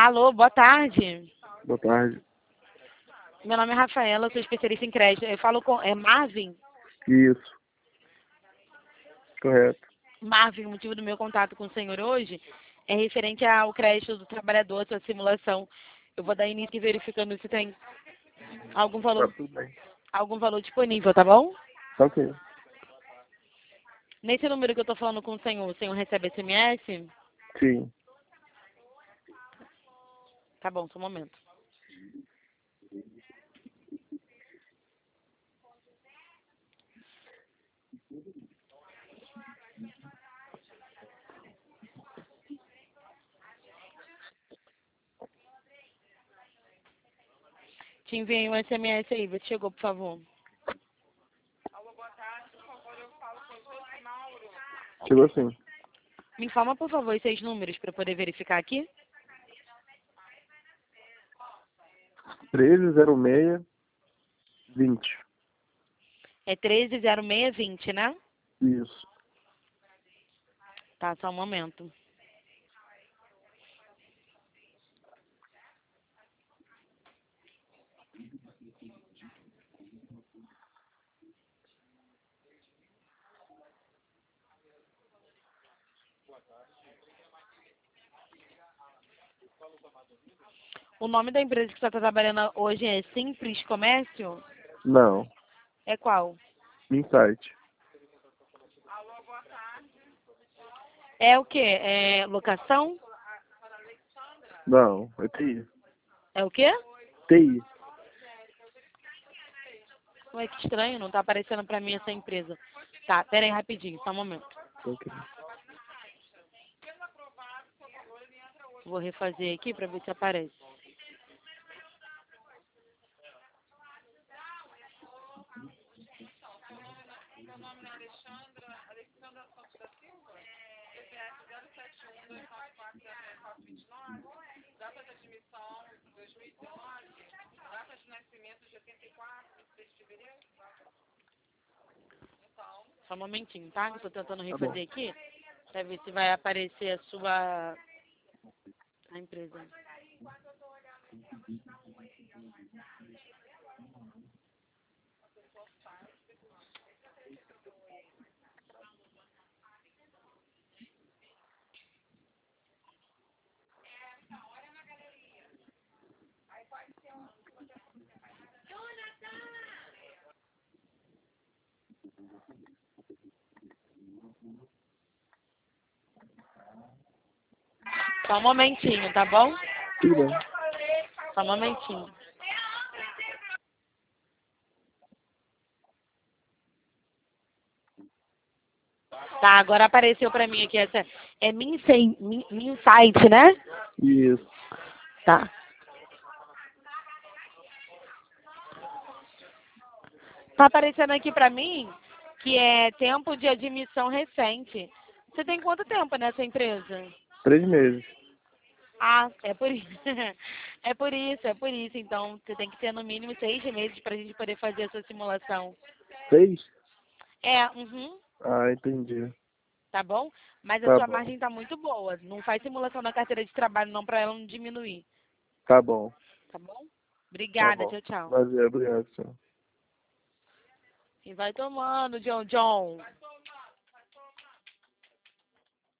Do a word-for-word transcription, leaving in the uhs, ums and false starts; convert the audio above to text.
Alô, boa tarde. Boa tarde. Meu nome é Rafaela, eu sou especialista em crédito. Eu falo com... É Marvin? Isso. Correto. Marvin, o motivo do meu contato com o senhor hoje é referente ao crédito do trabalhador, sua simulação. Eu vou dar início verificando se tem algum Tá valor, tudo bem. algum valor disponível, tá bom? Tá ok. Nesse número que eu tô falando com o senhor, o senhor recebe S M S? Sim. Tá bom, só um momento. Te enviei um S M S aí, vê se chegou, por favor. Chegou sim. Me informa, por favor, esses números para eu poder verificar aqui. treze zero seis vinte. É treze zero seis vinte, né? Isso. Tá, só um momento. O nome da empresa que você está trabalhando hoje é Simples Comércio? Não. É qual? Insight. É o quê? É locação? Não. É T I. É o quê? T I. Ué, que estranho, não tá aparecendo pra mim essa empresa. Tá, pera aí rapidinho, só um momento. Tá ok. Vou refazer aqui pra ver se aparece. Só um momentinho, tá? Eu tô tentando Tá bom. refazer aqui pra ver se vai aparecer a sua a empresa. Só um momentinho, tá bom? Tudo bem. Só um momentinho. Tá, agora apareceu pra mim aqui essa. É Minsite, Minsite, né? Isso. Tá. Tá aparecendo aqui pra mim que é tempo de admissão recente. Você tem quanto tempo nessa empresa? Três meses. Ah, é por isso. É por isso, é por isso. Então, você tem que ter no mínimo seis meses pra gente poder fazer a sua simulação. Seis? É, uhum, Ah, entendi. tá bom? Mas a Tá sua bom. margem tá muito boa. Não faz simulação na carteira de trabalho não pra ela não diminuir. Tá bom. Tá bom? Tá Obrigada, bom. tchau, tchau. Prazer. Obrigado, senhor. E vai tomando, John John.